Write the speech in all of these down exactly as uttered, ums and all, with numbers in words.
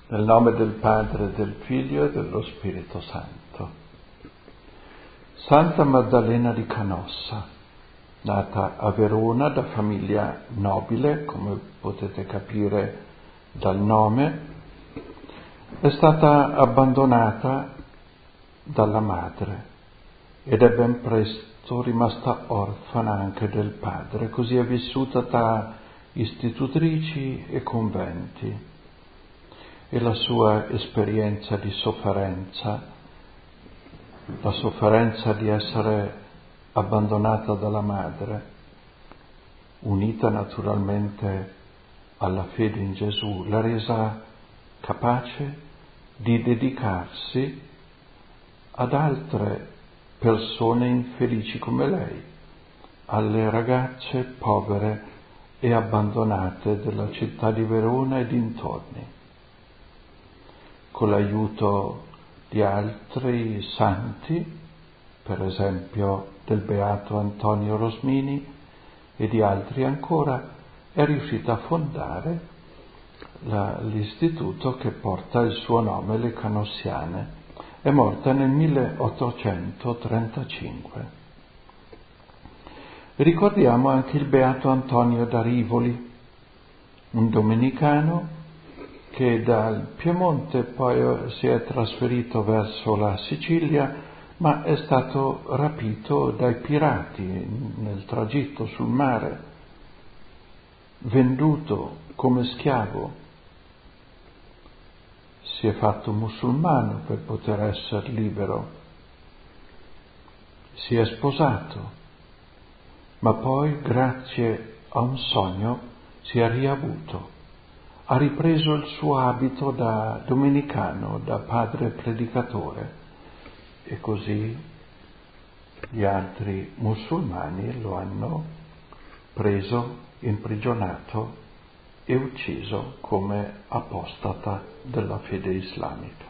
Nel nome del Padre, del Figlio e dello Spirito Santo. Santa Maddalena di Canossa, nata a Verona da famiglia nobile, come potete capire dal nome, è stata abbandonata dalla madre ed è ben presto rimasta orfana anche del padre, così è vissuta tra istitutrici e conventi. E la sua esperienza di sofferenza, la sofferenza di essere abbandonata dalla madre, unita naturalmente alla fede in Gesù, l'ha resa capace di dedicarsi ad altre persone infelici come lei, alle ragazze povere e abbandonate della città di Verona e dintorni. Con l'aiuto di altri santi, per esempio del beato Antonio Rosmini e di altri ancora, è riuscita a fondare la, l'istituto che porta il suo nome, le Canossiane. È morta nel milleottocentotrentacinque. Ricordiamo anche il beato Antonio da Rivoli, un domenicano che dal Piemonte poi si è trasferito verso la Sicilia, ma è stato rapito dai pirati nel tragitto sul mare, venduto come schiavo. Si è fatto musulmano per poter essere libero, si è sposato, ma poi grazie a un sogno si è riavuto. Ha ripreso il suo abito da domenicano, da padre predicatore, e così gli altri musulmani lo hanno preso, imprigionato e ucciso come apostata della fede islamica.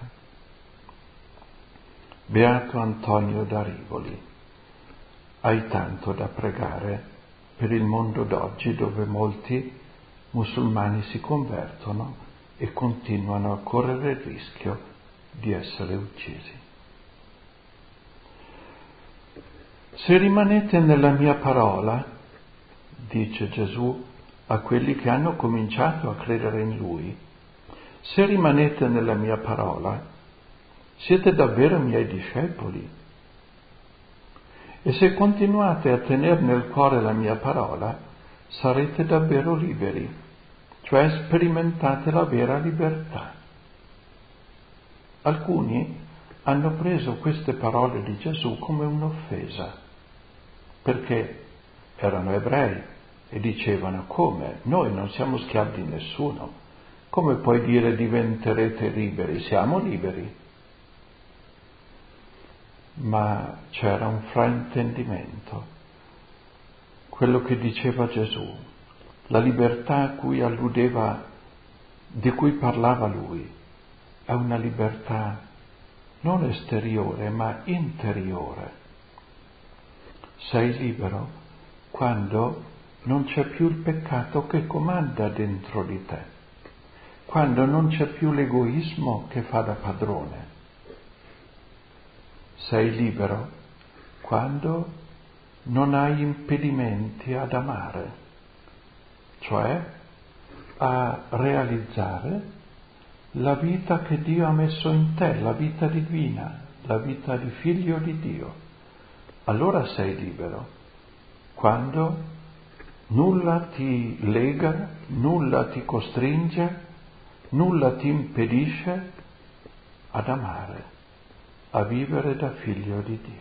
Beato Antonio da Rivoli, hai tanto da pregare per il mondo d'oggi, dove molti musulmani si convertono e continuano a correre il rischio di essere uccisi. Se rimanete nella mia parola, dice Gesù a quelli che hanno cominciato a credere in Lui, se rimanete nella mia parola, siete davvero miei discepoli. E se continuate a tenere nel cuore la mia parola, sarete davvero liberi, cioè sperimentate la vera libertà. Alcuni hanno preso queste parole di Gesù come un'offesa, perché erano ebrei e dicevano: come? Noi non siamo schiavi di nessuno, come puoi dire diventerete liberi? Siamo liberi. Ma c'era un fraintendimento. Quello che diceva Gesù, la libertà a cui alludeva, di cui parlava lui, è una libertà non esteriore ma interiore. Sei libero quando non c'è più il peccato che comanda dentro di te, quando non c'è più l'egoismo che fa da padrone. Sei libero quando non hai impedimenti ad amare, cioè a realizzare la vita che Dio ha messo in te, la vita divina, la vita di figlio di Dio. Allora sei libero, quando nulla ti lega, nulla ti costringe, nulla ti impedisce ad amare, a vivere da figlio di Dio.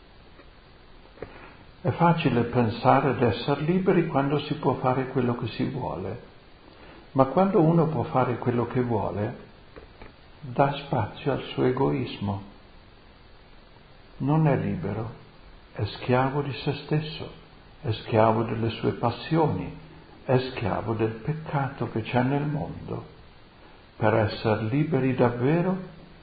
È facile pensare di essere liberi quando si può fare quello che si vuole, ma quando uno può fare quello che vuole, dà spazio al suo egoismo. Non è libero, è schiavo di se stesso, è schiavo delle sue passioni, è schiavo del peccato che c'è nel mondo. Per essere liberi davvero,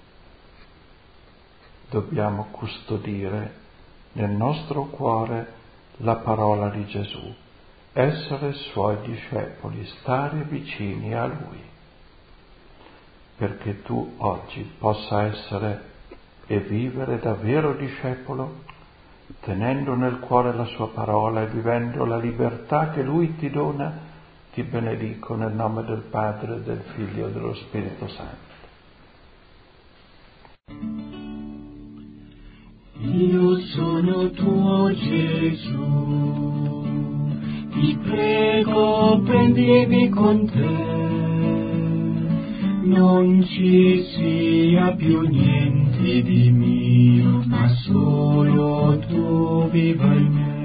dobbiamo custodire nel nostro cuore la parola di Gesù, essere suoi discepoli, stare vicini a Lui. perché tu oggi possa essere e vivere davvero discepolo, tenendo nel cuore la sua parola e vivendo la libertà che Lui ti dona. Ti benedico nel nome del Padre, del Figlio e dello Spirito Santo. Io sono tuo Gesù, ti prego prendimi con te, non ci sia più niente di mio, ma solo tu viva in me.